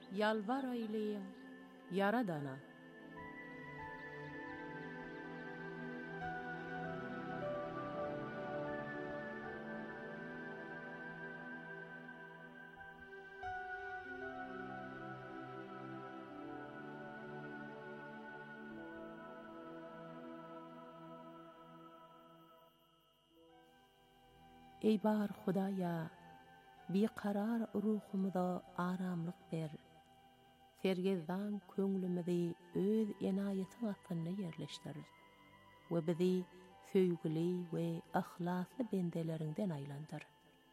yalvar eyleyin Yaradana. Ey bar Hudaya, bir karar ruhumuda aramlık ber. Sergezdan köňlümüzi öz enayetin atynda yerleşdir. Ve bizi söýgüli we ahlasly bendelerinden aýlandyr.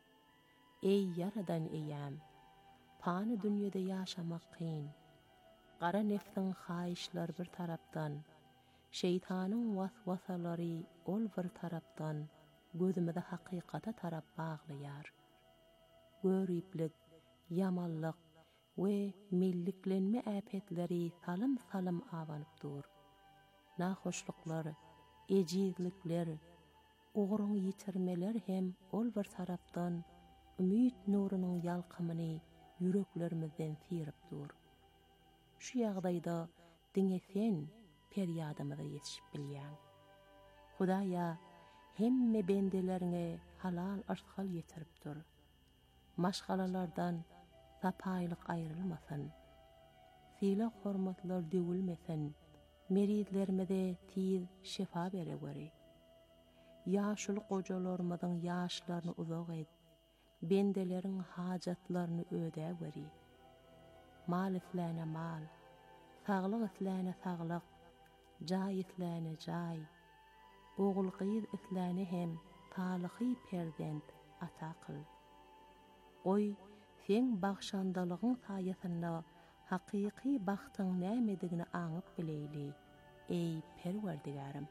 Ey Yaradan eýäm, pany dünýede ýaşamak kyn. Gara nefsiň haýyşlary bir tarapdan, şeytanyň waswasalary ol bir tarapdan, gözümizde hakykata tarap baglaýar. Görüplik, yamanlyk we milliklenme äpetleri salym awanyp dur. Nahoşluklar, ejizlikler, ogruň ýitirmeler hem ol bir tarapdan ümit nurunyň ýalkymyny yüreklerimizden sirip dur. Şu ýagdaýda diňe sen peryadymyza ýetişip bilýän. Hudaýa hemme bendelerine halal aşkal yetirip dur. Maşgalalardan sapaýlyk aýrylmasyn. Sila hormatlar döwülmesin. Meridlerimize tiz şefa bere göri. Ýaşuly gojalarymyzyň ýaşlaryny uzak et. Bendeleriň hajatlaryny öde göri. Mal isläne mal, saglyk isläne saglyk, jaý isläne jaý. Oğul gyz isläne hem talyhy perzent ata kyl. Oy, sen bagşandalygyň saýasynda hakyky bagtyň nämedigini aňyp bileýli. Ey Perwerdigarim.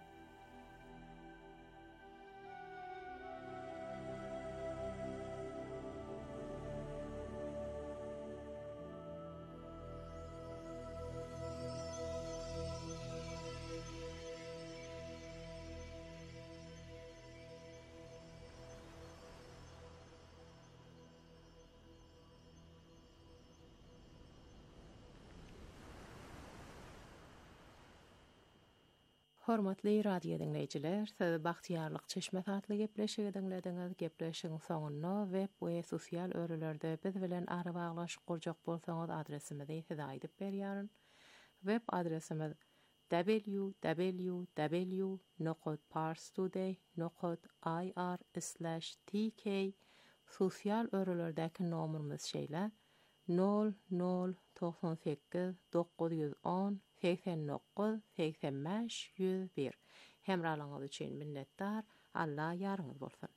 Hormatly radio dinleyijiler, siz Bagtyarlyk Çeşme satly gepleşigi dinlediňiz. Gepleşigiň soňuna web we sosial örelerde biz bilen ara baglaşyp gurjak bolsaňyz adresimizi size aýdyp berýäryn. Web adresimiz www.parstoday.ir/tk. Sosial örelerdäki nomerimiz şeýle 0098 910 89-85-101. Hemralaňyz üçin minnetdar. Allah ýarňyz bolsun.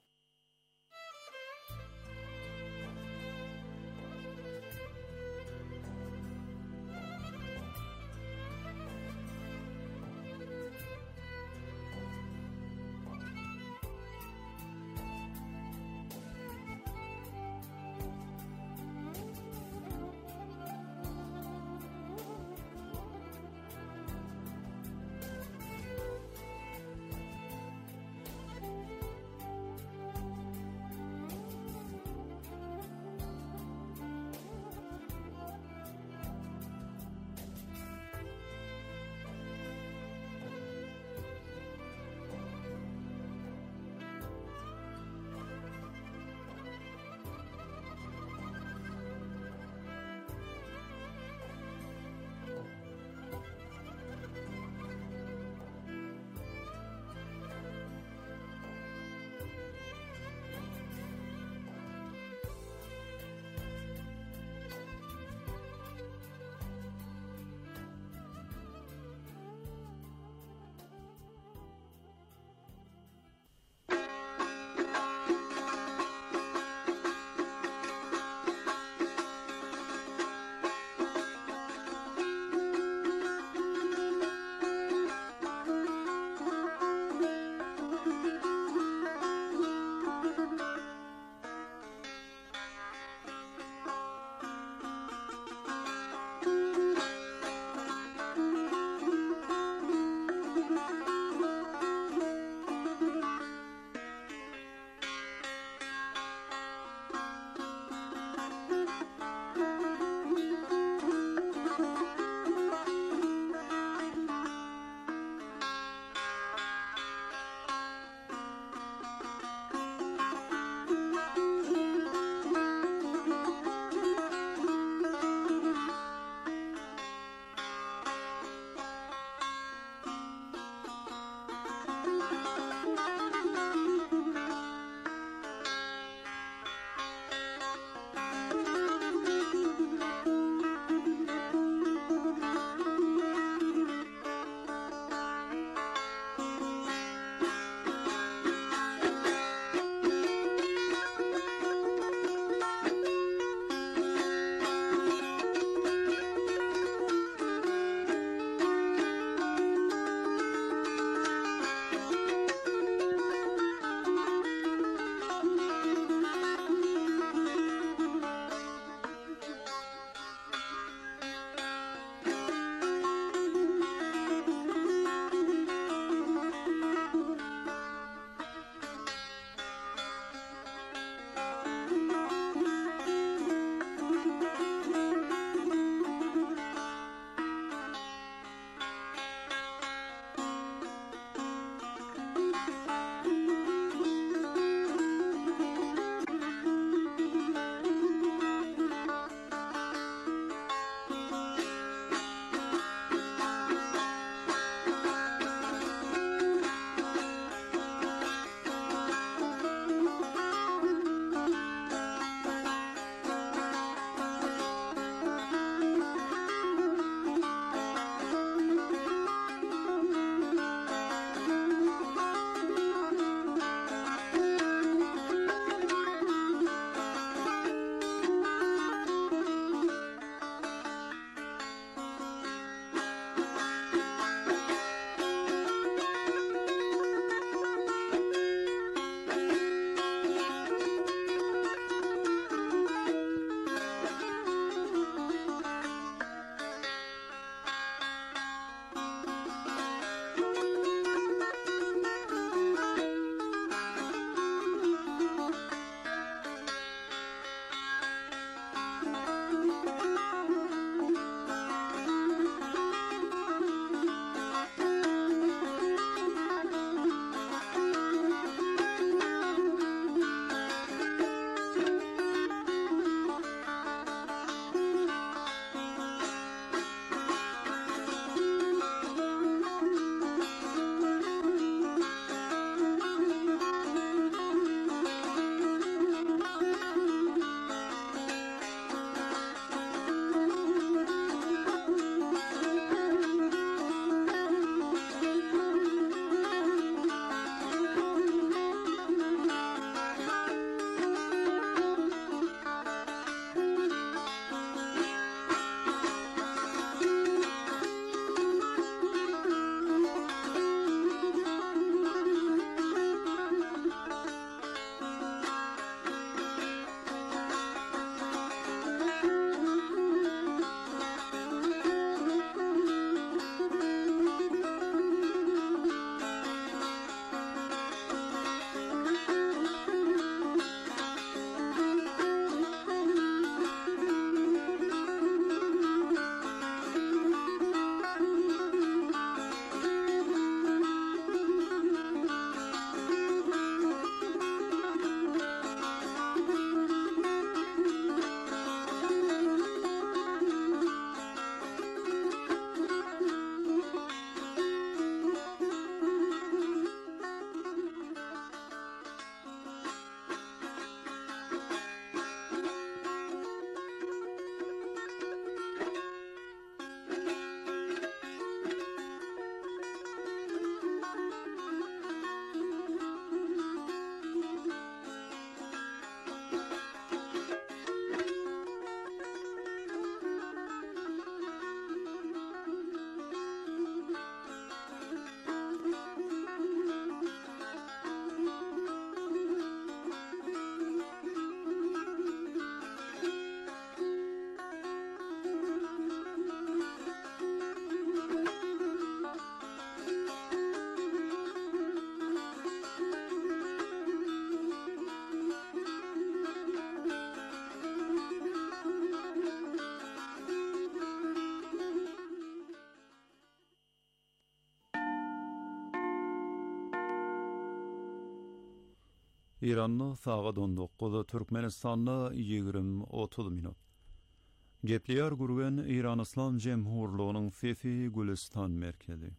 İran'da saat 19, Türkmenistan'da 20-30 minut. Gepliyar gurgen İran İslam Cemhurluğu'nun Fefi Gülistan merkezi.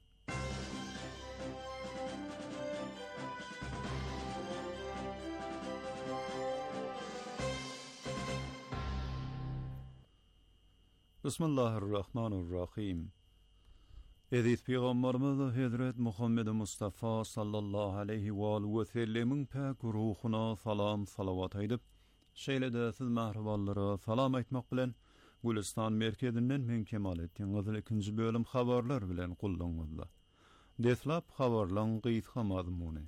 Bismillahirrahmanirrahim. Edith Peygamberimiz Hazret Muhammed Mustafa sallallahu aleyhi ve sellem'in pek ruhuna salam salavat aýdyp, şeýle-de siz mähribanlara salam aýtmak bilen Gülistan merkezinden men Kemalettin ikinji bölüm habarlar bilen gullanyňyzda. Deslap habarlaryň gysga mazmuny.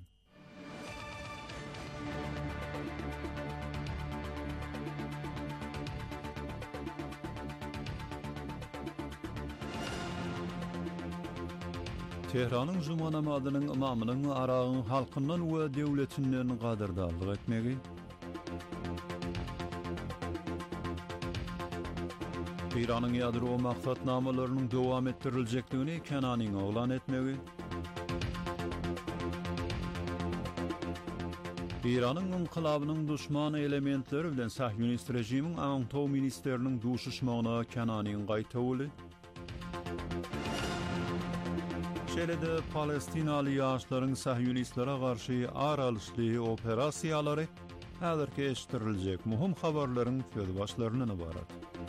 Tehranyň juma namazynyň imamynyň aragyň halkyndan we döwletinden gadyrdarlyk etmegi. İranyň ýadro maksatnamalarynyň dowam ettiriljekdigini Kenanyň oglan etmegi. İranyň inqilabynyň duşman elementleri bilen Sahyonist rejimiň Aňtow ministeriniň duşuşmagyna Kenanyň gaýtawy. Şeýle-de Palestinaly ýaşlaryň Sahyonistlara garşy aralyşly operasiýalary häzirki eşitiriljek muhim habarlaryň söz başlaryndan ibarat.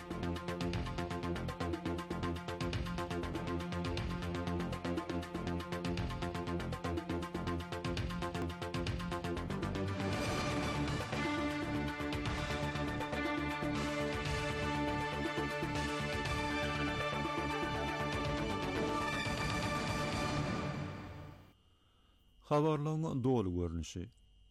Habarlaryň dolu görnüşi.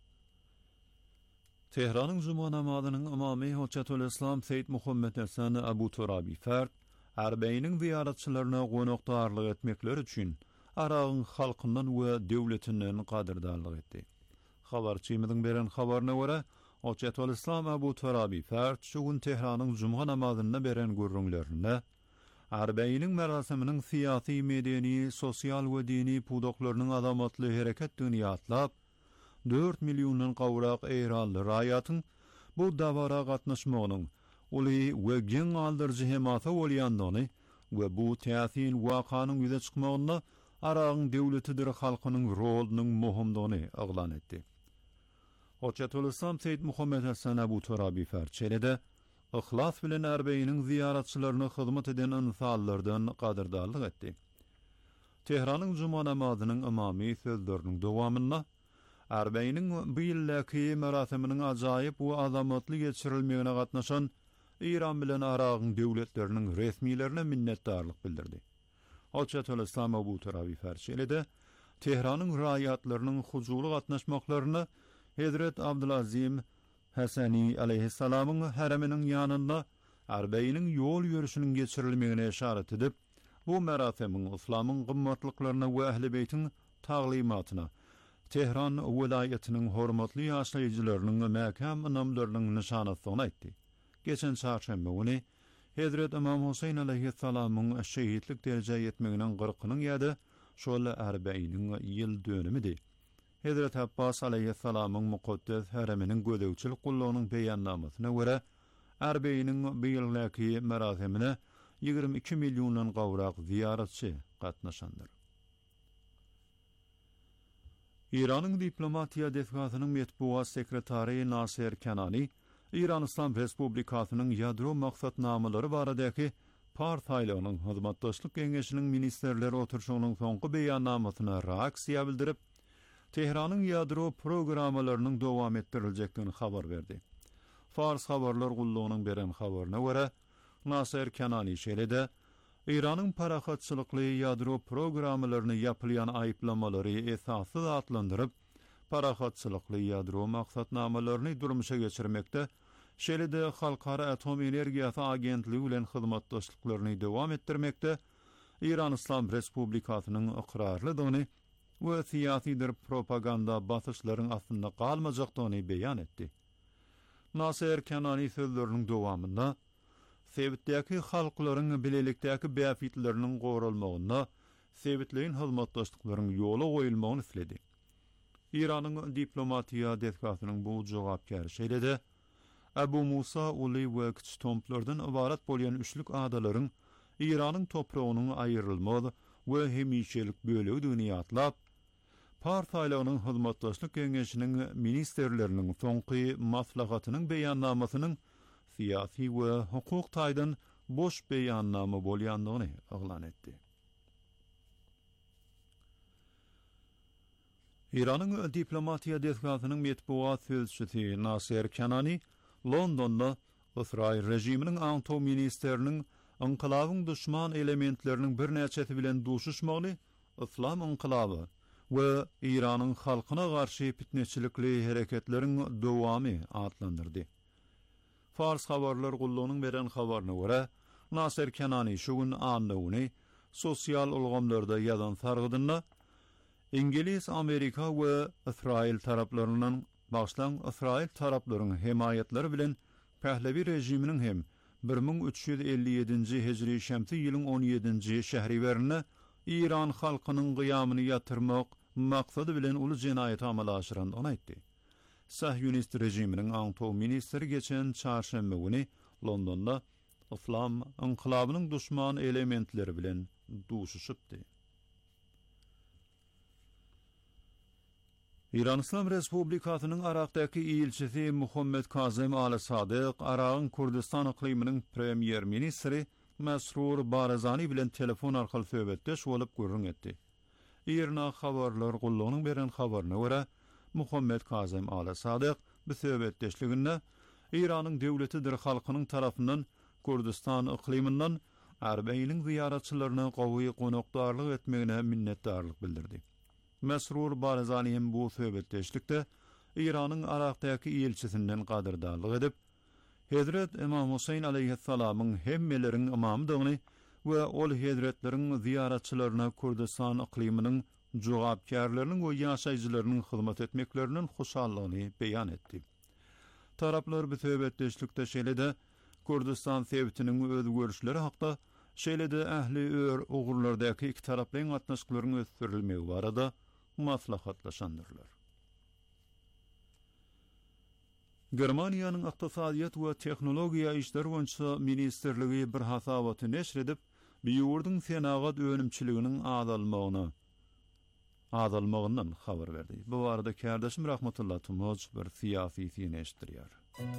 Tehranyň juma namazynyň imamy Hojjatul Islam Seyyid Muhammed Hasan Abu Turabi Fard Arbeýiniň ziyaratçylaryna gonakdarlyk etmekleri üçin aragyň halkyndan we döwletinden gadyrdarlyk etdi. Habarçymyzyň beren habaryna görä, Hojjatul Islam Abu Turabi Fard şu gün Tehranyň juma namazyna beren görüňlerinde Arbeýiniň merasiminiň syýasy, medeni, sosial we dini pudoklarynyň adamatly hereketdigini ýatlap, 4 milyondan gawrak eýranly raýatyň bu dawara gatnaşmagynyň uly we geň aldyrjy hemata bolýandygyny we bu täsin wakanyň ýüze çykmagyna aragyň döwletidir halkynyň rolunyň muhimdigini aglan etdi. Hojjatul Islam Seyyid Muhammed Hasan Abu Turabi Farçelede ihlas bilen Arbeýiniň ziyaratçylaryna hyzmat eden insanlardan gadyrdarlyk etdi. Tehranyň juma namazynyň imamy sözleriniň dowamyna Arbeýiniň bu ýylky merasiminiň ajaýyp we azamatly geçirilmegine gatnaşan İran bilen aragyň döwletleriniň resmiýlerine minnetdarlyk bildirdi. Hojjatul Islam Abu Turabi Farçelede Tehranyň raýatlarynyň huzurly gatnaşmaklaryny Hazret Abdulazim Hasani aleyhissalamyň hareminiň ýanynda Arbeýiniň ýol ýürüşiniň geçirilmegine işaret edip, bu merasimiň islamyň gymmatlyklaryna we Ähli Beytiň taglimatyna, Tehran welaýatynyň hormatly ýaşaýjylarynyň mäkam namlarynyň nişanasyny aýtdy. Geçen çarşamba güni Hazret İmam Husayn aleyhissalamyň şeýitlik derejä ýetmeginiň 40-nyň ýady şol Arbeýiniň ýyl dönümidi. Hazret Abbas aleyhissalamyň mukaddes hareminiň gödäwçilik gullagynyň beýannamasyna görä, Arbeýiniň bu ýylky merasimine 22 milyondan gawrak ziyaratçy gatnaşandyr. İranyň diplomatiýa defgatynyň metbuat sekretary Nasir Kenani, İran İslam Respublikasynyň ýadro maksatnamalary baradaky partiýalaryň hyzmatdaşlyk geňeşiniň ministerleri oturşugynyň soňky beýannamasyna reaksiýa bildirip, Tehranyň ýadro programmalarynyň dowam ettiriljekdigini habar berdi. Fars habarlar gullagynyň beren habaryna görä, Nasir Kenani şeýle-de İranyň parahatçylykly ýadro programmalaryny ýapylýan aýplamalary esasy atlandyryp, parahatçylykly ýadro maksatnamalaryny durmuşa geçirmekde, şeýle-de Halkara Atom Energiýasy Agentligi bilen hyzmatdaşlyklaryny dowam etdirmekde, İran İslam Respublikasynyň ikrarlydygyny we siýasidir propaganda basyşlaryň aslynda galmajakdygyny beýan etdi. Nasir Kenani sözleriniň dowamynda Sebitdäki halklaryň bilelikdäki bäfitleriniň goralmagyna, sebitleýin hyzmatdaşlyklaryň ýola goýulmagyny isledi. İran'ın diplomatiya detkatynyň bu jogapkary şeýlede Abu Musa Uli we Kiçik Tomplardan ibarat bolýan üçlük adalaryň İran'ın toprağının ayrılmalı ve hemişelik bölüğünü ýatlap, partiýalarynyň hyzmatdaşlyk geňeşiniň ministerleriniň soňky maslahatynyň beýannamasynyň siyasi we hukuk taýdan boş beýannama bolýandygyny aglan etdi. İran'ın diplomatiya detkatynyň metbuat sözçüsi Nasir Kanani Londonda İsrail rejiminiň aňto ministeriniň inqilabyň düşman elementleriniň bir näçesi bilen duşuşmagy İslam inqilaby we İran'ın halkyna garşy fitneçilikli hereketleriň dowamy adlandyrdy. Fars habarlar gullanyň beren habaryna görä, Nasir Kanani şu gün anlawyny sosial ulgamlarda ýazan sargydyna İngiliz, Amerika we İsrail taraplaryndan başlan İsrail taraplarynyň himayetleri bilen Pehlevi rejiminiň hem 1357-nji hijri şemsi ýylyň 17-nji şähriwerine İran halkynyň gyýamyny ýatyrmak maksady bilen uly jenaýat amala aşyrandygyny aýtdy. Sahyonist rejiminiň aňto ministri geçen çarşamba güni Londonda İslam inqilabynyň düşman elementleri bilen duşuşypdy. İran İslam Respublikasynyň Araqdaky ilçisi Muhammed Kazem al-Sadyk Arağın Kurdistan iqliminiň premier ministri Mesrur Barazani bilen telefon arkaly söhbetdeş bolup görüň etdi. Irna habarlar gullanyň beren habaryna görä, Muhammed Kazem al-Sadyk bu söhbetdeşliginde İranyň döwletidir halkynyň tarapyndan Kurdistan iqliminden Arbeýiniň ziyaratçylaryna gowy konakdarlyk etmegine minnetdarlyk bildirdi. Mesrur Barazani hem bu söhbetdeşlikde İran'ın Araqdaky elçisinden qadyrdarlyk edip, Hazret İmam Husayn aleyhissalamyň hemmeleriň imamdygyny we ol hazretleriň ziyaratçylaryna Kurdistan ikliminiň jogapkärleriniň we ýaşaýjylarynyň hyzmat etmeklerinden hoşallygyny beýan etdi. Taraplar bu söhbetdeşlikde şeýlede Kurdistan sebitiniň özgörüşleri hakda şeýlede ähli ör ugurlardaky iki taraplaryň gatnaşyklaryň ösdürilmegi barada maslahatlaşandyrlar. Germaniýanyň ykdysadyýat we tehnologiýa işleri boýunça ministerligi bir hasabaty neşr edip, bu ýurduň senagat önümçiliginiň azalmagyndan habar berdi. Bu barada kardeşim Rahmetullah Tumuz bir siyasi fiýneşdirýär.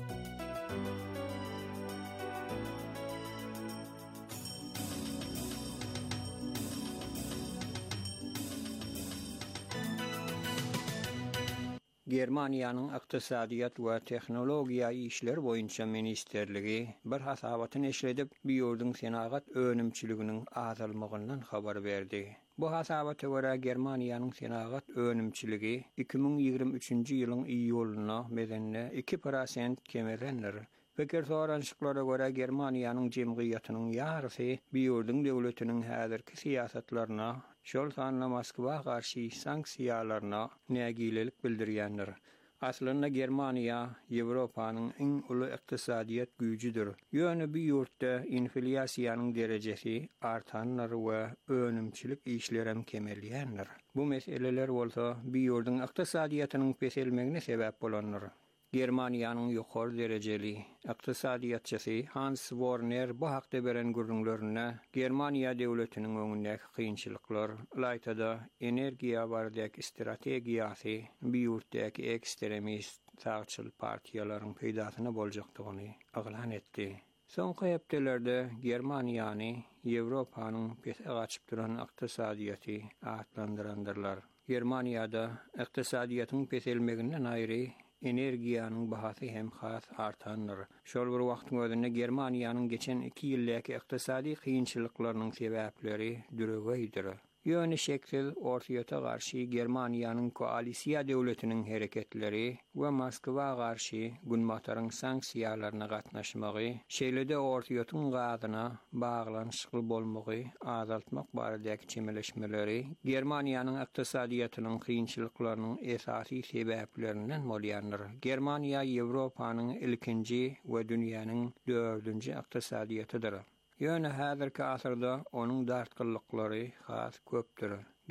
Germaniýanyň ykdysadyýat we tehnologiýa işleri boýunça ministerligi bir hasabaty neşr edip, bu ýurduň senagat önümçiliginiň azalmagyndan habar berdi. Bu hasabaty görä Germaniýanyň senagat önümçiligi 2023-nji ýylyň iýulyna medenne 2% kemerenler. Peker sorançyklara görä Germaniýanyň jemgyýatynyň ýarysy bu ýurduň döwletiniň häzirki siýasatlaryna, şol sanly Moskwa garşy sanksiýalaryna nägilelik bildirýändir. Aslynda Germaniýa Ýewropanyň iň uly ykdysadyýat güýjüdir. Ýöne bu ýurtda inflyasiýanyň derejesi artanlar we önümçilik işlerem kemelýändir. Bu meseleler bolsa bu ýurduň ykdysadyýatynyň peselmegine sebäp bolanlar. Germaniýanyň ýokary derejeli ykdysadyýatçysy Hans Werner bu hakda beren görüňlerine Germaniýa döwletiniň öňündäki kynçylyklar, laýtada energiýa baradaky strategiýasy, bu ýurtdaky ekstremist sağçyl partiýalaryň peýdasyna boljakdygyny aglan etdi. Soňky hepdelerde Germaniýany Ýewropanyň pes agaçyp duran ykdysadyýaty atlandyrandyrlar. Germaniýada ykdysadyýatyň peselmeginden aýry energiýanyň bahasy hem has artandyr. Şol bir wagtyň özünde Germaniýanyň geçen 2 ýyldaky ykdysady kynçylyklarynyň sebäpleri düregeydir. Ýöne şeksiz ortaýata garşy Germaniýanyň koalisiýa döwletiniň hereketleri we Moskwa garşy günmataryň sanksiýalaryna gatnaşmagy, şeýlede ortaýatyň gazyna baglanyşykly bolmagy azaltmak baradaky çemeleşmeleri Germaniýanyň ykdysadyýatynyň kynçylyklarynyň esasy sebäplerinden bolýandyr. Germaniýa Ýewropanyň ilkinji we dünýäniň 4-nji ykdysadyatydyr. Ýöne häzirki asyrda onuň dartgyllyklary has köpdir.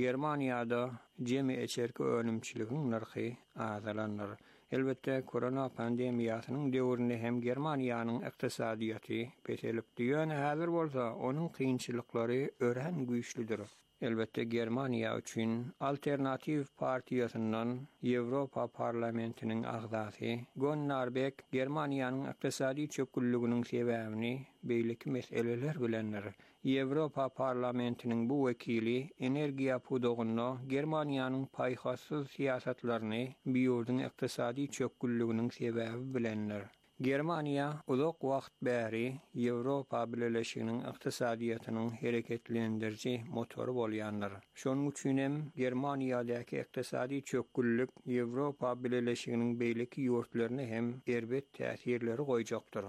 Germaniýada jemi eçerki ölümçiligiň narhy azalanlar. Elbette korona pandemiýasynyň döwründe hem Germaniýanyň ykdysadyýaty peselip diýen häzir bolsa onuň kynçylyklary ören güýçlüdir. Elbette Germaniýa üçin Alternativ Partiýasyndan Ýewropa parlamentiniň agzasy Gunnar Beck Germaniýanyň ykdysady çöküllüginiň sebäbini beýleki meseleler bilenler. Ýewropa parlamentiniň bu wekili energiýa pudogyny Germaniýanyň paýhasyz siýasatlaryny biýurdyň ykdysady çöküllüginiň sebäbi bilenler. Germaniýa uzak wagt bäri Ýewropa Birleşiginiň ykdysadyýatynyň hereketlendiriji motoru bolýandyr. Şonuň üçin hem Germaniýadaky ykdysady çöküllük Ýewropa Birleşiginiň beýleki ýurtlaryna hem erbet täsirleri goýjakdyr.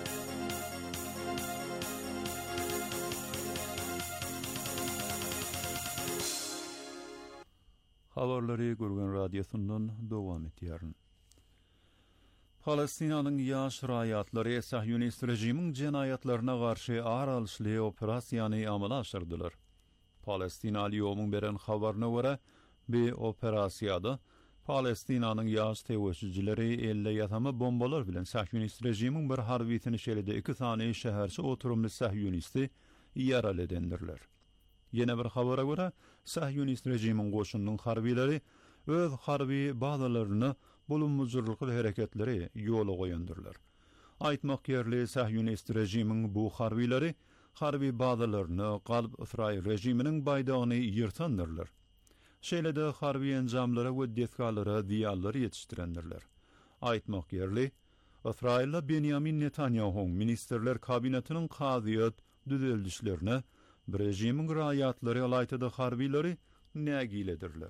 Habarlary Gürgen radiosundan dowam etýär. Palestinanyň ýaş raýatlary Sahyonist rejimiň jenayatlaryna garşy aralyşly operasiýany amala aşyrdylar. Palestina ýomyň beren habaryna görä, bu operasiýada Palestinanyň ýaş tewessüçileri elle ýatamy bombalar bilen Sahyonist rejimiň bir harby tinişelide 2 tane şäherçi oturumly Sahyonisti ýaraly edendirler. Ýene bir habara görä, Sahyonist rejimiň goşunynyň harbileri öz harby bazalaryny bulunmazlyk hereketleri ýola goýandyrlar. Aýtmak ýerli Sahyonist rejimiň bu harbileri harby bazalaryny Galp Israil rejiminiň baýdagyny ýyrtandyrlar. Şeýlede harby enjamlara we detgallara diýallar ýetişdirendirler. Aýtmak ýerli Israil'la Benjamin Netanyahu ministerler kabinetiniň kaziýet düzeldişlerine bir rejimiň raýatlary alaytyda harbileri nägiledirler.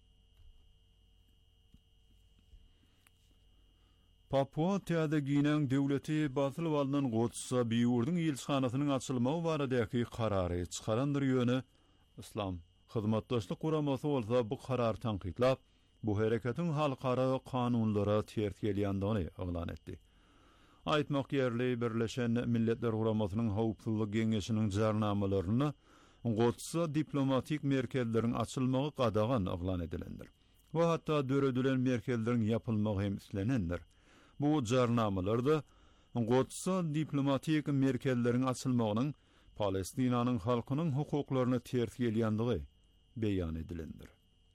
Papua Teada Ginen döwleti batyl walynyň gotsa biýurdyň ýylçyhanasynyň açylmagy baradaky karary çykarandyr ýöne İslam hyzmatdaşlyk guramasy bolsa bu karar tanqidlap, bu hereketiň halkara kanunlara ters gelýändigini elan etdi. Aýtmak ýerli Birleşen Milletler Guramasynyň Howpsuzlyk Geňeşiniň jarnamalaryny gotsa diplomatik merkezleriň açylmagy gadagan elan edilendir. We hatda döredilen merkezleriň ýapylmagy hem islenendir. Bu jarnamalarda gotsa diplomatik merkezleriň açylmagynyň Palestinanyň halkynyň hukuklaryna ters gelýändigi beýan edilendir.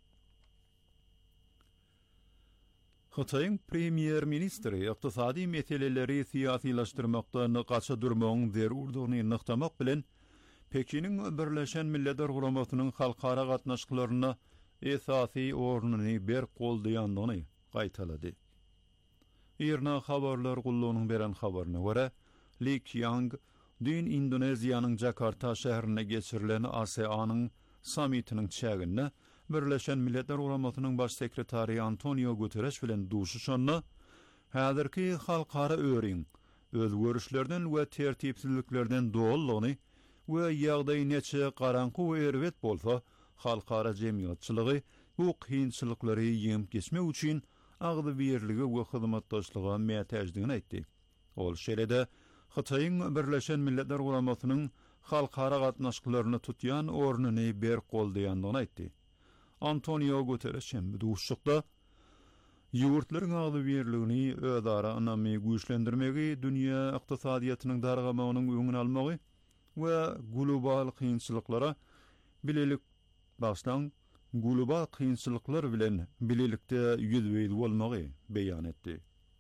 Xitoyň premier ministri ykdysady meseleleri siýasylaşdyrmakdan gaça durmagyň zerurdygyny nyktamak bilen Pekiniň Birleşen Milletler Guramasynyň halkara gatnaşyklaryna esasy ornuny ber goldaýandygyny gaýtalady. Irna habarlar gullunyň beren habaryna görä, Li Qiang dün Indoneziýanyň Jakarta şäherine geçirilen ASEAN-yň sammitiniň çäginde Birleşen Milletler Guramasynyň baş sekretary Antonio Guterres bilen duşuşanna häzirki halkara öýriň özgörüşlerden we tertipsizliklerden doğullygyny we ýagdaý neçe garanky we erbet bolsa halkara jemgyýatçylygy bu kynçylyklary ýeňip geçmek üçin agdy birligi we hyzmatdaşlyga mätäjdigini aýtdy. Ol şeýlede Xitoyň Birleşen Milletler Guramasynyň halkara gatnaşyklaryny tutýan ornuny ber goldaýandygyny aýtdy. Antonio Guterres hem duşukda ýurtlaryň agdy birligini ödara anamy güýçlendirmegi, dünýä ykdysadyýatynyň dargamagynyň öňüni almagy we global kynçylyklara bilelik başlan global kynçylyklar bilen bilelikde ýüzbeýdi bolmagy beýan etdi.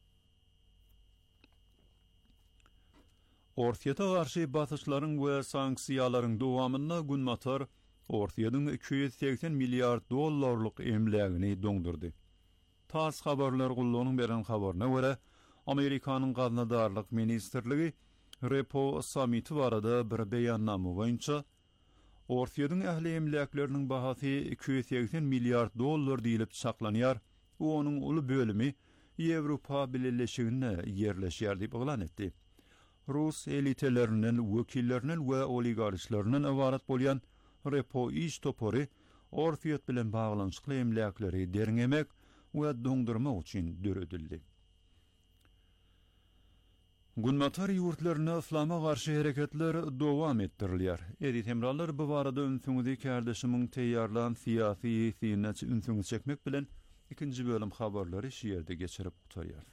Orsiýata garşy basyşlaryň we sanksiýalaryň dowamyna günmatar Orsiýadyň 280 milliard dollarlyk emlegini doňdurdy. Tas habarlar gullunyň beren habaryna görä, Amerikanyň gaznadarlyk ministrligi Repo Summiti barada bir beýannama boýunça Orsiýadyň ähli emlekleriniň bahasy 280 milliard dollar diýilip saklanýar. Onuň uly bölümi Ýewropa Birleşigine ýerleşýär diýip elan etdi. Rus elitelerinden, wekilleriniň we oligarşlarynyň ibarat bolýan Repo iş topory Orsiýat bilen baglanyşykly emlekleri derňemek we doňdurmak üçin döredildi. Günmatar ýurtlaryna islama garşy hereketler dowam etdirilýär. Edit hemrallar bu barada ünsüňizi kärdeşimiň teýýarlan syýasy ýeňçi ünsüňi çekmek bilen ikinji bölüm habarlary şiýerde geçirip gutarýar.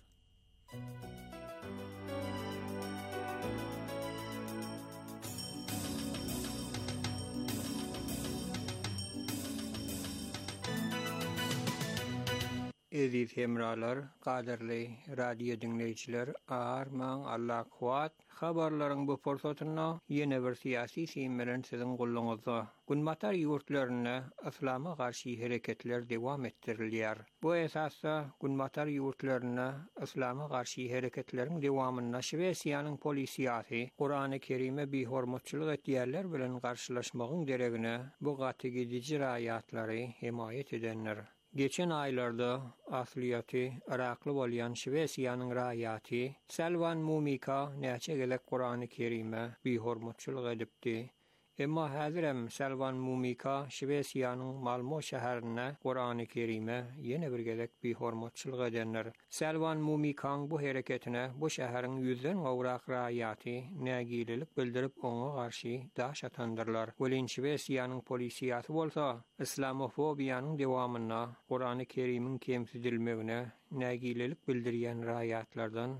Edit hemralar, qadirli radio dinleyijiler, arman Allah kuat, habarlaryň bu forsatyna ýene bir syýasy syn bilen siziň gulluňyzda. Günmatar ýurtlaryna islama garşy hereketler dowam etdirilýär. Bu esasda günmatar ýurtlaryna islama garşy hereketleriň dowamyna Şwesiýanyň polisiýasy Qur'any Kerime behormatçylyk etýärler bilen garşylaşmagyň deregine bu gaty gidici raýatlary himayet edenler. Geçen aylarda asliyaty Irakly bolýan Şwesiýanyň raýaty Selvan Mumika näçe gelek Qur'any Kerime behormatçylyk edipdi. Emma häzirem Selvan Mumika Şwesiýanyň Malmö şäherine Qur'any Kerime ýene bir gelek behormatçylyk edenler. Selvan Mumikaň bu hereketine bu şäheriň ýüzden gowrak raýaty nägililik bildirip oňa garşy daş atandyrlar. Welin Şwesiýanyň polisiýasy bolsa islamofobiýanyň dowamyna Qur'any Kerimiň kemsidilmegine nägililik bildirýän raýatlardan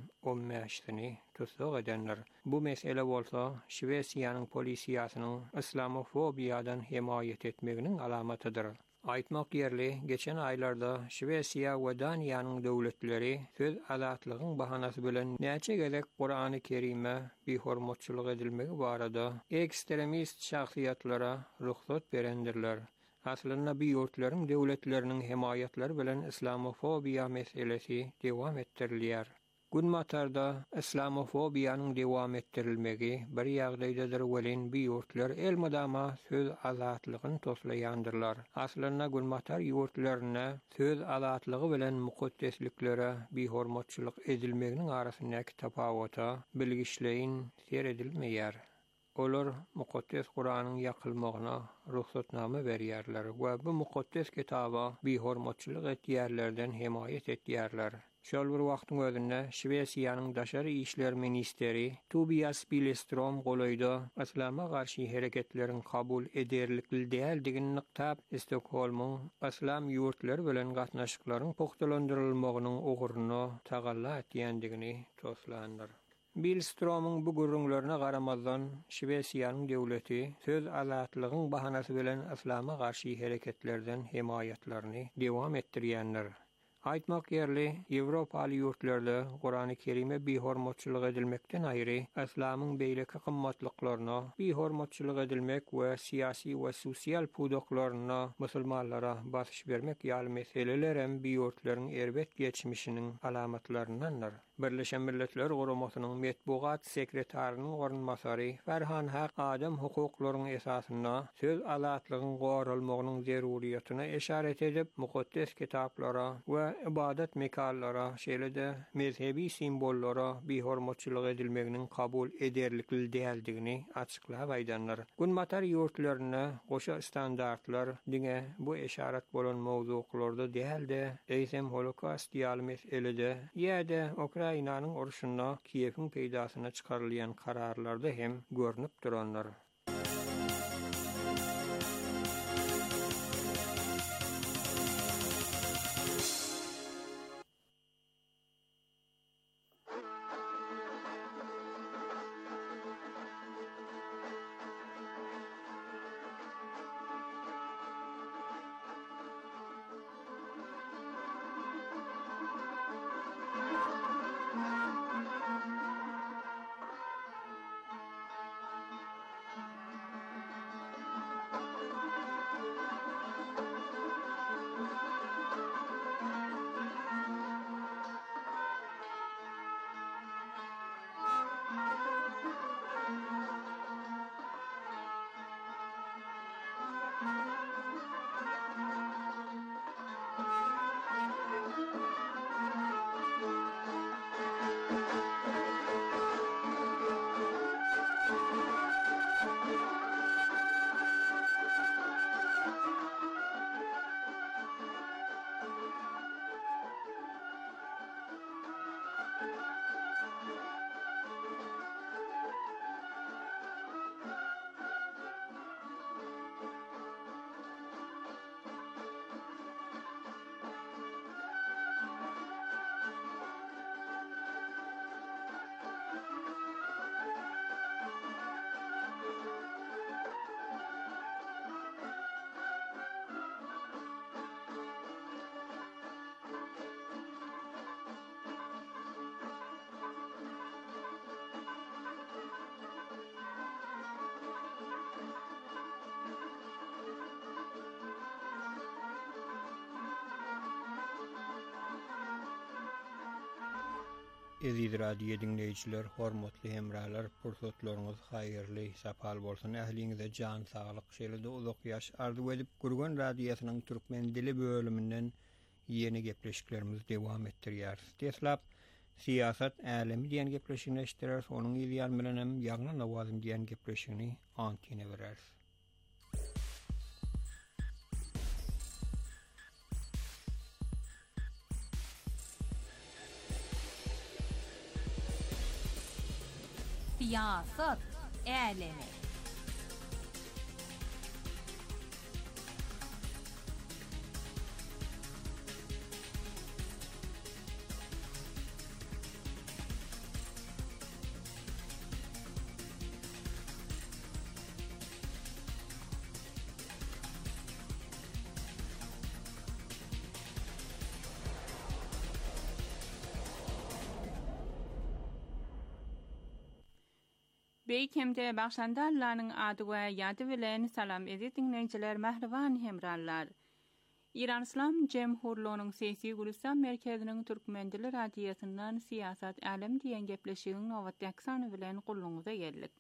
15-ni tutsak edenler. Bu mesele bolsa Şwesiýanyň polisiýasynyň islamofobiýadan himayet etmeginiň alamatydyr. Aýtmak ýerli, geçen aylarda Şwesiýa we Daniýanyň döwletleri söz azatlygyň bahanasy bilen näçe gelek Qur'any Kerime behormatçylyk edilmegi barada ekstremist şahsiýatlara ruhsat berendirler. Aslında bu ýurtlaryň döwletleriniň himayetleri bilen islamofobiýa meselesi dowam etdirilýär. Günmatarda islamofobiýanyň dowam etdirilmegi bir ýagdaýdadyr welin bu ýurtlar elmydama söz azatlygyny toslaýandyrlar. Aslında günmatar ýurtlaryna söz azatlygy bilen mukaddesliklere behormatçylyk edilmeginiň arasyndaky tapawata bilgiçleýin seredilmeýär. Olar mukaddes Qur'anyň ýakylmagyna ruhsatnama berýärler we bu mukaddes kitaba behormatçylyk etýärlerden himayet etýärler. Şol bir wagtyň özünde Şwesiýanyň daşary işler ministeri Tobias Billström golaýda islama garşy hereketleriň kabul ederlikli däldigini nyktap Stockholmyň islam ýurtlary bilen gatnaşyklaryň pogtalandyrylmagynyň oguryna tagalla etýändigini toslandyr. Billströmüň bu gurrunlaryna garamazdan Şwesiýanyň döwleti söz azatlygyň bahanasy bilen islama garşy hereketlerden himayetlerini dowam etdirýänler. Aýtmak ýerli, Ýewropaly ýurtlarda Qur'any Kerime behormatçylyk edilmekden aýry islamyň beýleki kymmatlyklaryna behormatçylyk edilmek we syýasy we sosial pudoklaryna musulmanlara basyş bermek ýaly meseleler hem bu ýurtlaryň erbet geçmişiniň alamatlaryndandyr. Birleşen Milletler Guramasynyň metbuat sekretarinyň orunmasary Ferhan Haq adam hukuklarynyň esasyna söz azatlygynyň gorulmagynyň zeruriýatyna eşaret edip mukaddes kitaplara we ibadet mekanlara, şeýle-de mezhebi simbollara behormatçylyk edilmeginiň kabul ederlikli däldigini açyklap aýdanlar. Günmatar ýurtlaryna goşa standartlar diňe bu eşaret bolan mowzularda dälde eýsem holokaust ýaly meselede ýa-da Ukrainanyň uruşunda Kiýewiň peýdasyna çykarylýan kararlarda hem görnüp duranlar. Eziz radio dinleyijiler, hormatly hemralar, pursatlaryňyz haýyrly, sapal bolsun. Ähliňize jan saglyk, şeýle-de uzak ýaş arzu edip Gurgan radiosynyň türkmen dili bölüminden ýeni gepleşiklerimiz dewam etdirýär. Teslap siyasat älemi diýen gepleşigini eşitdirer, onuň ýaly bilen hem ýagna nawazym diýen gepleşigini antine berer. Siyasat älemi. Beýkemde başlandarlaryň ady we ýady bilen salam edip dinleýijiler, mähriban hemrallar. İran İslam Jemhurluğunyň Sesi Gülistan merkeziniň türkmen dili radiosynyň siyasat älem diýen gepleşiginiň nowat ýaksany bilen gulluňyza geldik.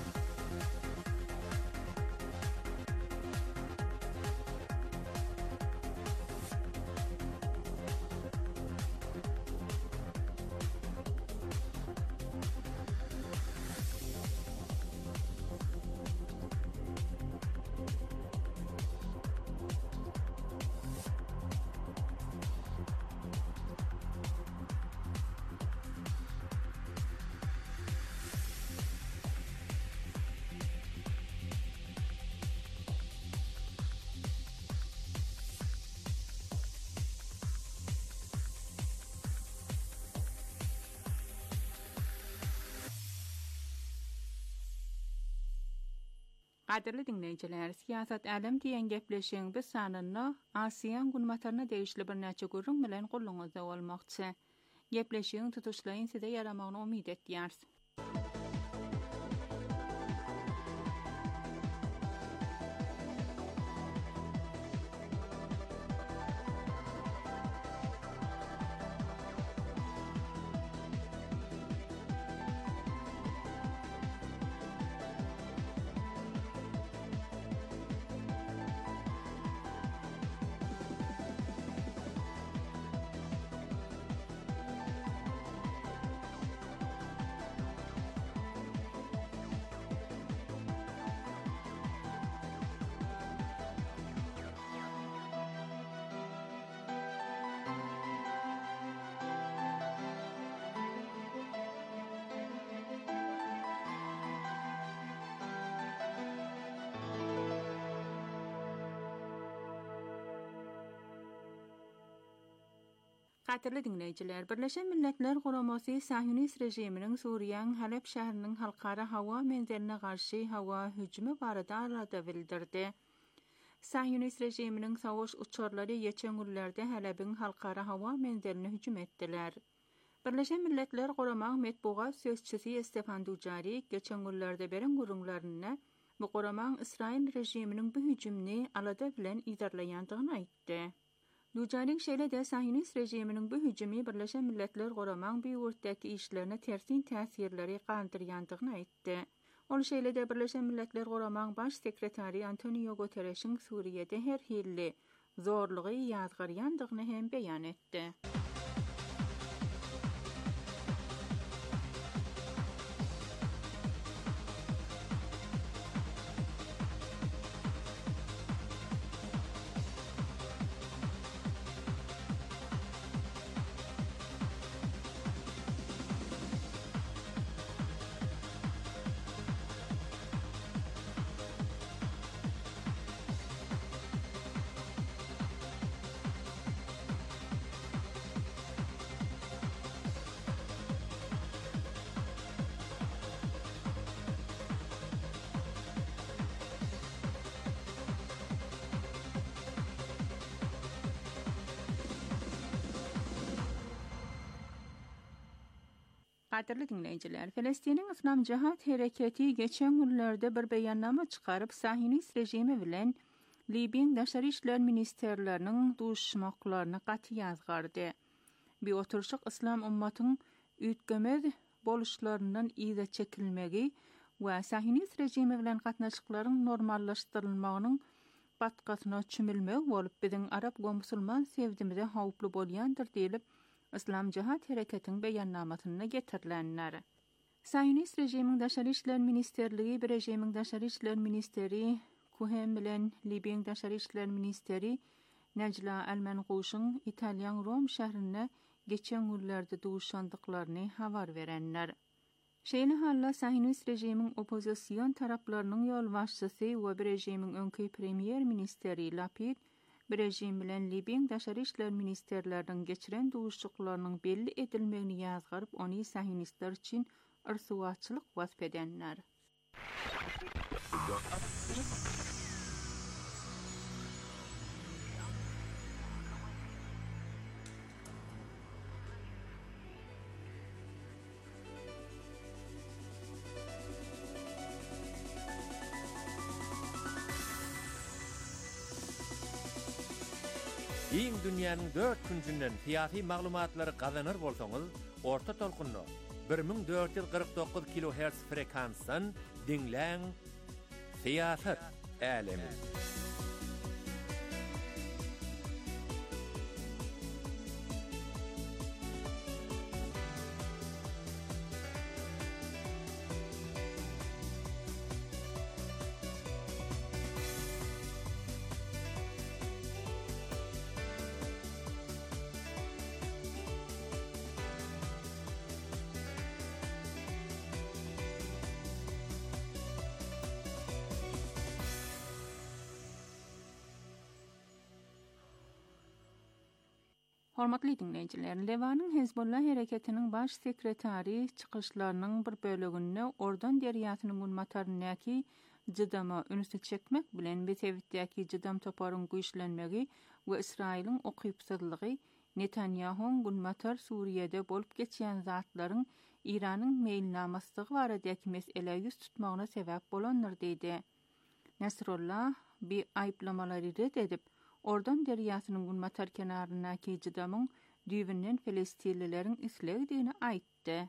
Qadirli dinleyijiler, siyasat älem diýen gepleşigiň biz sanyny Asiýan günmataryna degişli bir näçe gurrun bilen gulluňyzda bolmakçy. Gepleşigiň tutuşlaryň size ýaramagyny umyt etýäris. Qadirli dinleyijiler, Birleşen Milletler Guramasy Sahyonist rejiminiň Suriýanyň Halep şäheriniň halkara hawa menzeline garşy hawa hüjümi barada arada bildirdi. Sahyonist rejiminiň sowuş uçurlary ýeçen günlerde Halep'in halkara hawa menzeline hüjüm etdiler. Birleşen Milletler Gurama Metbugat sözçüsi Stefan Dujarric geçen günlerde beren gurrunlaryna bu Guramaň Israil rejiminiň bu hüjümni alada bilen idarlaýandygyny aýtdy. Dujarric şeýle-de Sahyonist rejiminiň bu hüjümi Birleşen Milletler Guramaň bu ýurtdaky işlerine tersin täsirleri gandyrýandygyny aýtdy. Ol şeýle-de Birleşen Milletler Guramaň baş sekretary Antonio Guterres'iň Suriýede her hilli zorlugy ýazgarýandygyny hem beýan etdi. Qadirli dinleyijiler, Filistiniň Islam Cihat Hereketi geçen günlerde bir beýannama çykaryp Sahyonist rejimi bilen Libyň Daşary işler ministerleriniň duşmaklaryny gaty ýazgardy. Bir oturşyk İslam ummatyň ütgemez boluşlarından iýde çekilmegi we Sahyonist rejimi bilen gatnaşyklaryň normallaşdyrylmagynyň batgasyna çümilmek bolup biziň Arap we musulman sevdimize hawply bolýandyr diýilip İslam Cihat Hereketiň beýannamasyna getirilenler. Sahyonist rejimiň Daşary işler ministerligi bir rejimiň Daşary işler ministeri Kuhem bilen Libyň Daşary işler ministeri Necla Almanquşyň Italiýan Rom şäherine geçen günlerde duşandyklaryny habar berenler. Şeýle halla Sahyonist rejimiň opozisiýon taraplarynyň ýol başçysy we bir rejimiň öňki premier ministeri Lapid bir rejim bilen Libyň Daşary işler ministerläriniň geçiren duşuklarynyň belli edilmegini ýazgaryp ony Sahyonistler üçin ırsuwatçylyk wasp edenler. Iň dünýäniň 4 küncünden fiýasy maglumatlary gazanır bolsaňyz, orta tolkunny 1449 kHz frekansdan dinläň. Fiýasat älemi. Hormatly dinleýijiler, Lewanyň Hezbollah hereketiniň baş sekretari çykyşlarynyň bir bölегinde ordan derýasynyň gunmatarynyňky jydama önüse çekmek bilen Betewitdäki jydam toparyň güýçlenmegi we Israýlyň okypsızlygy Netanyahuň gunmatar Suriýede bolup geçýän zatlaryň Iranyň meýilnamaslygy baradäki mesele ýüz tutmagyna sebäp bolandyr diýdi. Nasrullah bir aýplamalary red edip ordan derýasynyň gunmatar kenarynaky jydamyň düýbünden Filistinlileriň islegdiğini aýtdy.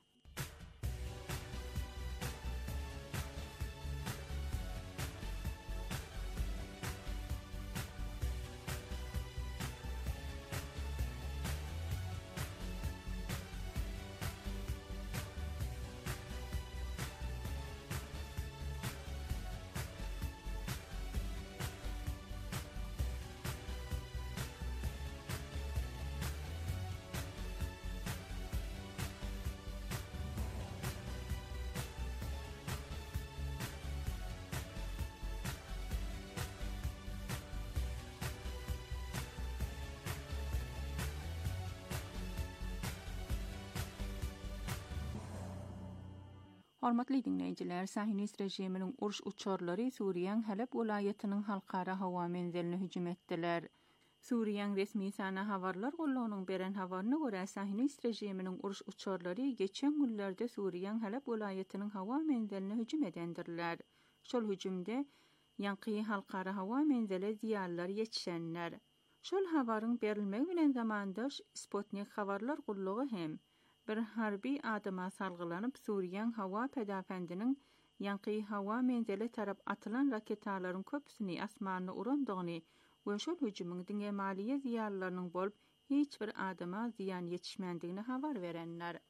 Hormatly dinleýijiler, Sahyonist rejiminiň uruş uçarlary Suriýanyň Halep welaýatynyň halkara hawa menzeline hüjüm etdiler. Suriýanyň resmi sana habarlar gollanyň beren habaryna görä Sahyonist rejiminiň uruş uçarlary geçen günlerde Suriýanyň Halep welaýatynyň hawa menzeline hüjüm edendirler. Şol hüjümde ýanky halkara hawa menzele ziýarlar ýetişenler. Şol habaryň berilmegi bilen zamandaş Sputnik habarlar gullugy hem bir harbi adama salgylanyp Suriýanyň hawa pedafendiniň ýanky hawa menzele tarap atylan raketalaryň köpüsini asmanyna urandygyny we şol hüjümüň diňe maliýe ziýarlarynyň bolup hiç bir adama ziýan ýetişmendigini habar berenler.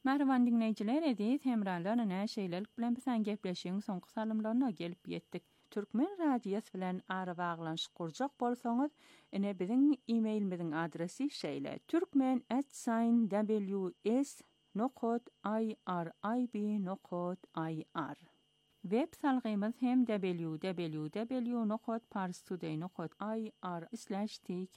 Merhaban dinleyiciler, edit hemralarına şeylelik bilen bilen gepleşiň soňky salymlaryna gelip ýetdik. Türkmen radiýasy bilen ara baglanşyk gurjak bolsaňyz, ene biziň e-mailimiziň adresi şeýle: turkmen@ws.irib.ir. Web salgymyz hem www.parstoday.ir/tk.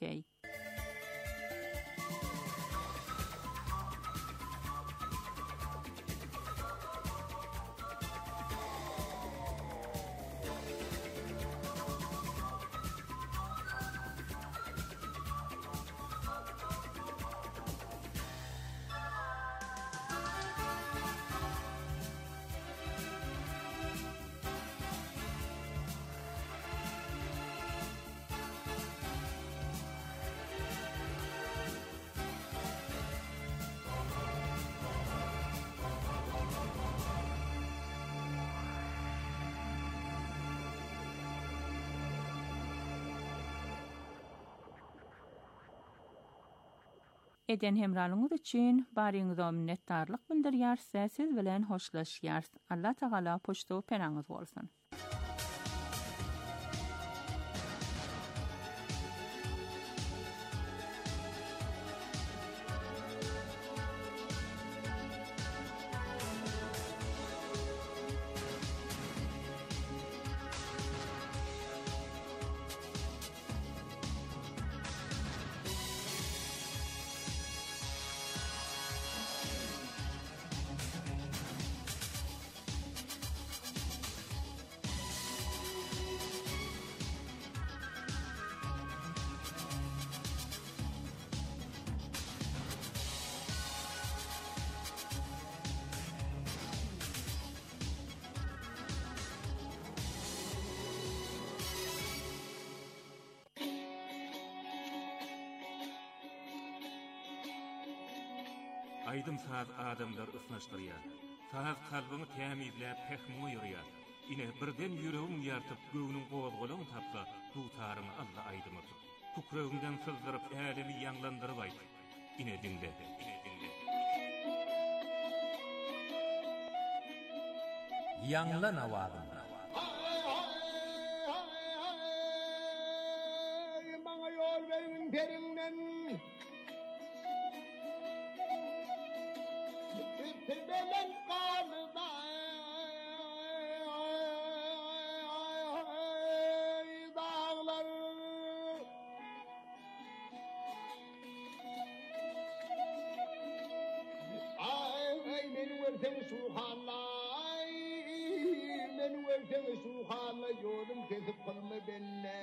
Eden hemralyňyz üçin baryňyza minnetdarlyk bildirýär, siz bilen hoşlaşýar. Allah Taala poşto penaňyz bolsun. Aydın saat adamlar ısnaşdırýar. Saat kalbyny tämizläp pehmi ýurýar. Ine birden ýüregim ýartyp göwnüň gowazgolagyny tapsa, tutaryny Allah aýdymy. Tukragymdan sızdyryp älimi ýanglandyryp aýdy. Ine dinle. Ýanglan awazyn. Maňa ýol beriň perinden. Belen qalyda dağlar ay men wertem suhanlay men wertem suhanlay ýolum kesip qalma benne.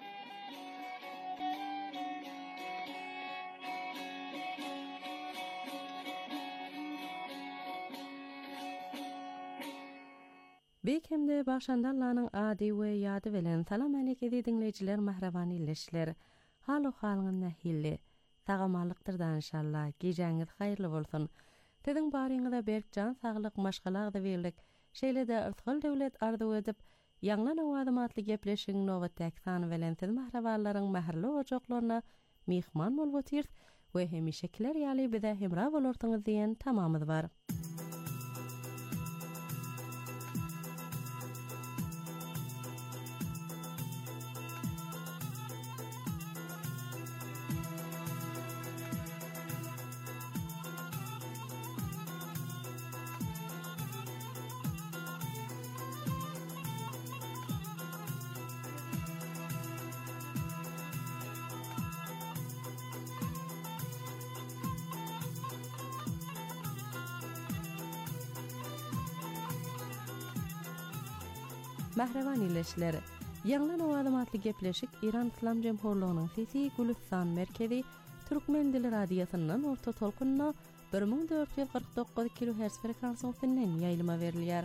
Bekemde başandallanyň ady we ýady bilen salam aleyke dinleýijiler, mahraban illeşler. Haly halyň nähilli. Tagamalykdyr da inşallah. Gejeňiz haýyrly bolsun. Dediň baryňyza berkjan saglyk maşgalagda berlik. Şeýle de ırtgal döwlet arzu edip ýanglan awazym atly gepleşiň nowatdaky sany bilen siz mahrabanlaryň mähirli ojaklaryna mihman bolup otyr we hemişekiler ýaly bize hemra bolarsyňyz diýen tamamyz bar. Mahraban illeşler. Ýanglan awazym atly gepleşik İran İslam Jemhurlygynyň Sesi Gülistan merkezi Türkmen dili radiýasyndan orta tolkunna 1449 kHz frekansiýasynyň ýaýlyma berilýär.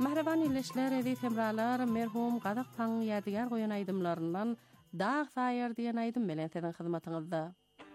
Mahraban illeşler edi temralar merhum Qadak Taң ýadigar goýan aýdymlaryndan Dağ Saýar diýen aýdym bilen sizin hyzmatyňyzda.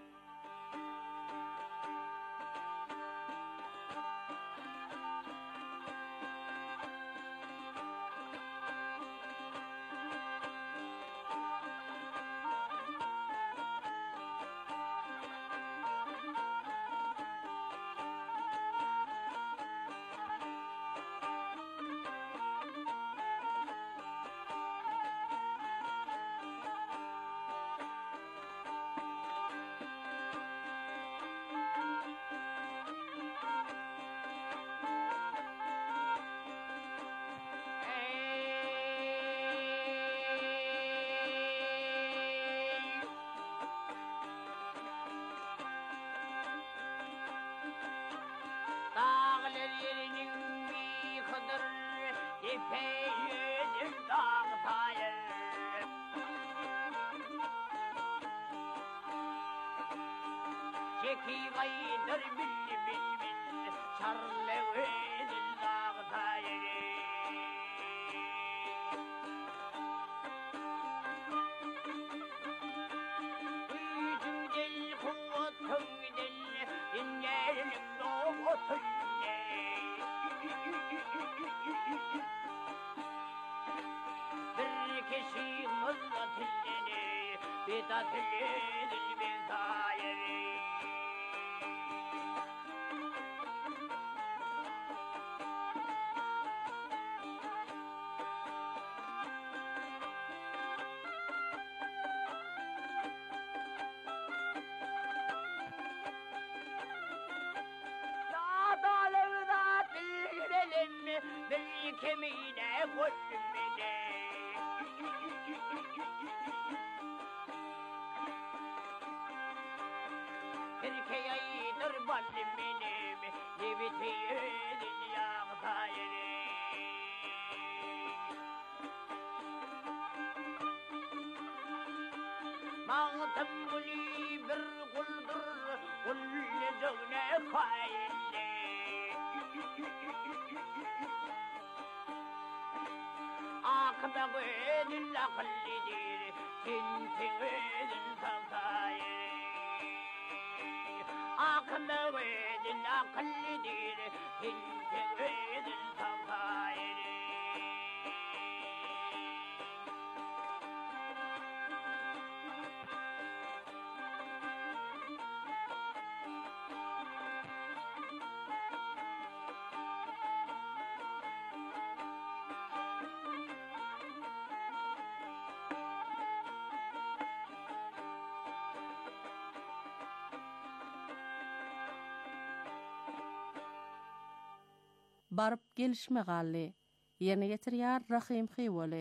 Barıp gelişme galli. Yerine getirýär Rahim Hywali.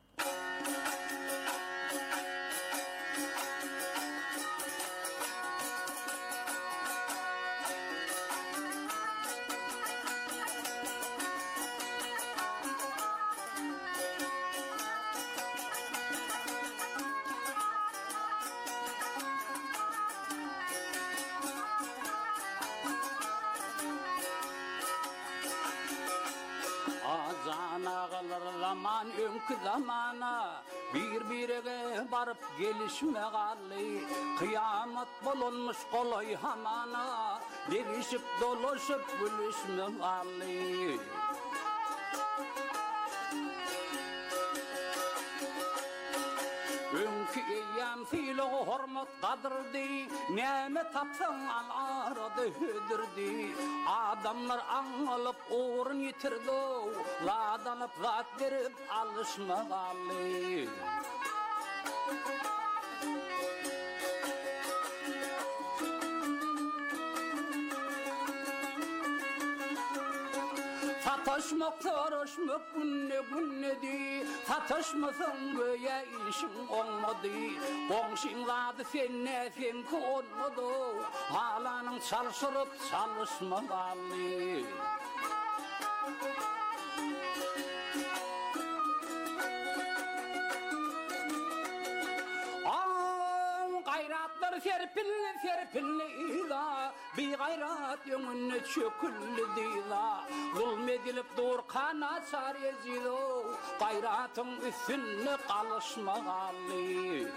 Zaman önkü zamana bir-birege barıp gelişme galli kıyamet bolunmuş kolay hamana derişip dolaşıp gülüşme galli önkü eyyam filo hormat kadırdi neme tapsan al aradı hüdürdi adamlar anlıp uğrun yitirdi ladanıp zat verip alışmalı Sataşmak, sarışmak günne di Sataşmasın göğe ilişin olmadı Komşinladı fenne fenki olmadı Halanın çalışırıp çalışmalı Gayratlar serpilli ila bir gayrat yönüne çöküldü dila zulmedilip dur kana sarızido gayratın üstüne kalışmagalı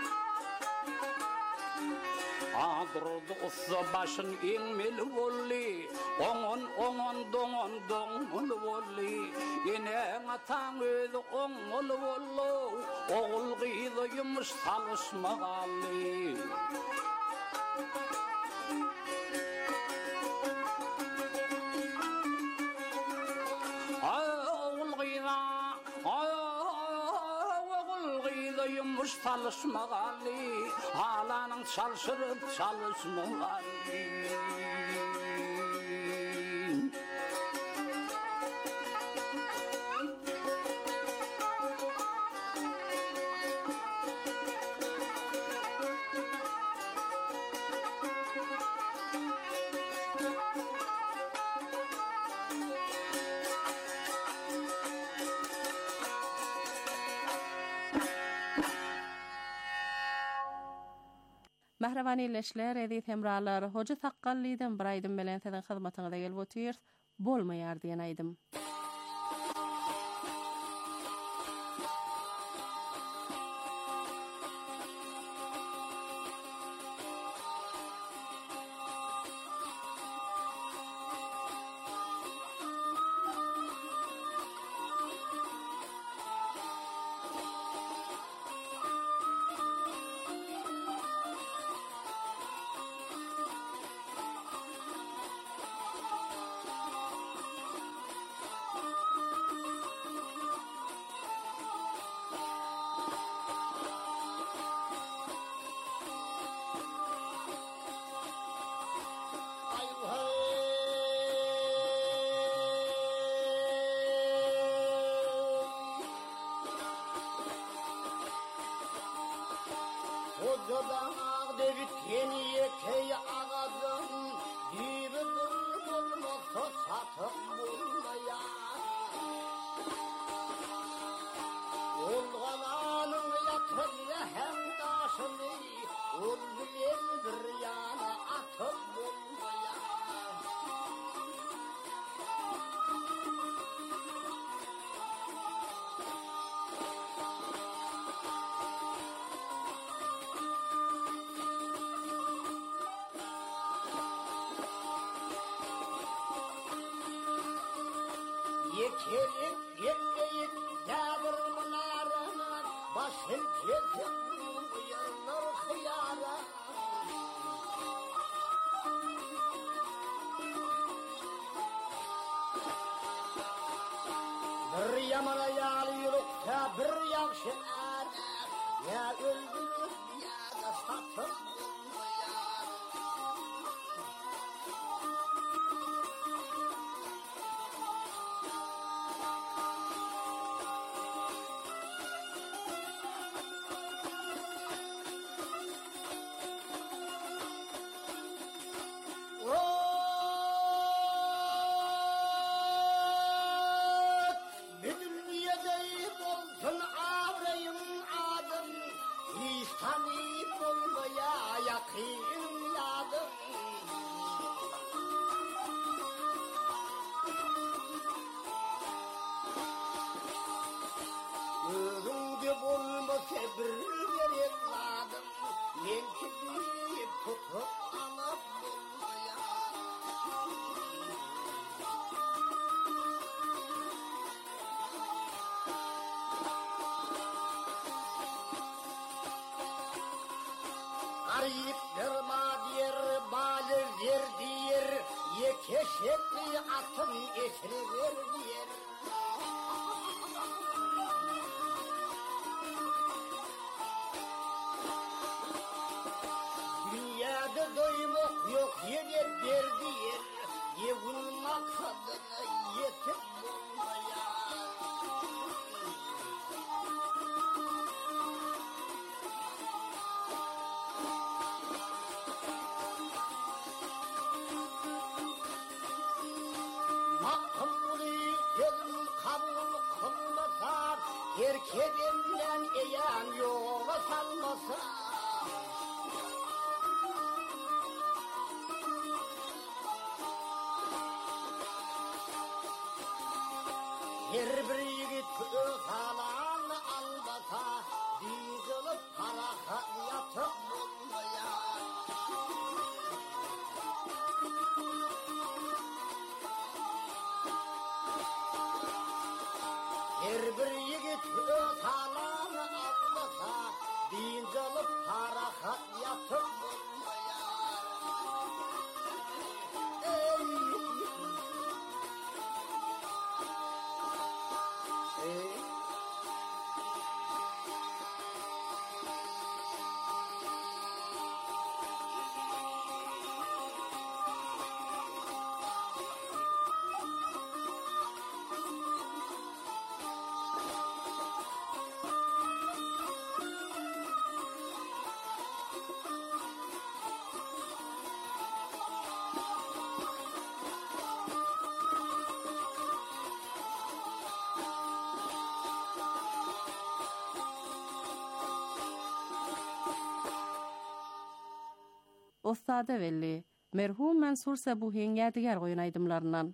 Adurdu ussa başın inmeli volli Oğon dongun volli Yine atan ödü oğul vollo Oğul gıydı yumuş çalışmagalı Yumuş çalışmagalı halanın çalışırıp çalışmagalı Mehrebani leşler edit hemralar hoca taqqalliden biraydım bilen sizin hyzmatyňyza gelip otyr bolmaýar diýen aýdym. Hocadan ağdevit yeniye key ağadım Bir bulmasa satıp bulmaya Olgan anın yatır hem taşını Ol bilen bir yana atıp bulmaya Yekelik yetleyip yağdırımın ağrına Başın kesip uyarlar hıyara Bir yamana yağlı yolukta bir yakşı ağrı Ya öldürüp ya da satıp Garipler madiyer, balı verdiyer, yekeşekli atın esri verdiyer. Dünyada doymak yok, yine derdiyer, yevun maksadına yetip bulmaya. Herkedinden eyan yola salmasa her bir yigit öz halana atlasa dincalıp harakat yatıp bulmayar. Ostada Velli, merhum Mansur Sabuhin yadigar goýun aýdymlaryndan.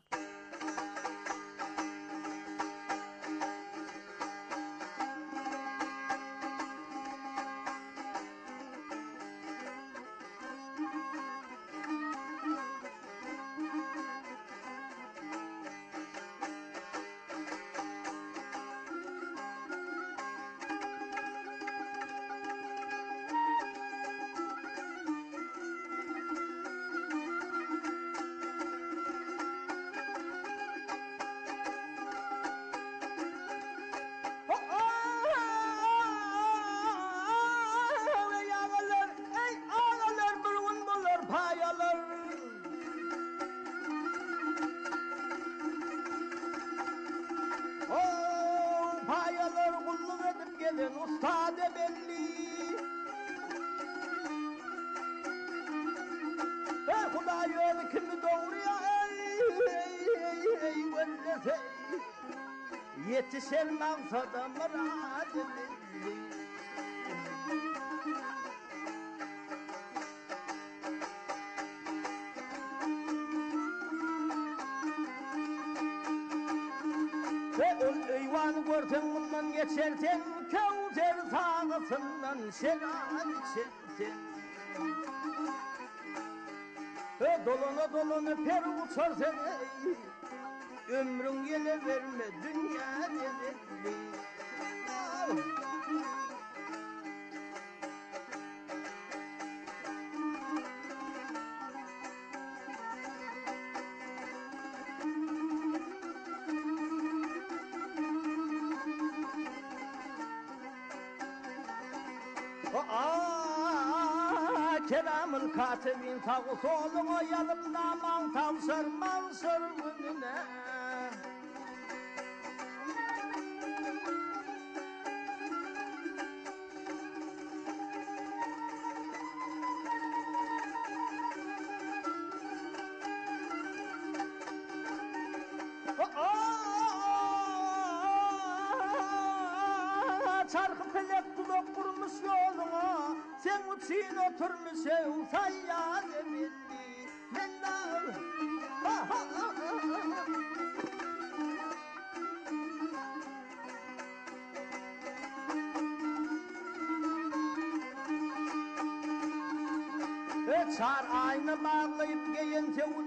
Ostada Velli Hudaýy kimi dogurýar wellese yetişen maksada murad Velli eyvan görsen bundan geçersen Kevser sağısından şeran çeksen Dolana dolana per uçar sen Ömrün yine verme dünya dedirli Kelamul katibin tağı soluna yalıp naman tavsır mansır gününe Çarkı pelek kulak kurmuş yoluna Sen uçin oturmuş sayya demirli Mennar Çar aynı bağlayıp geyince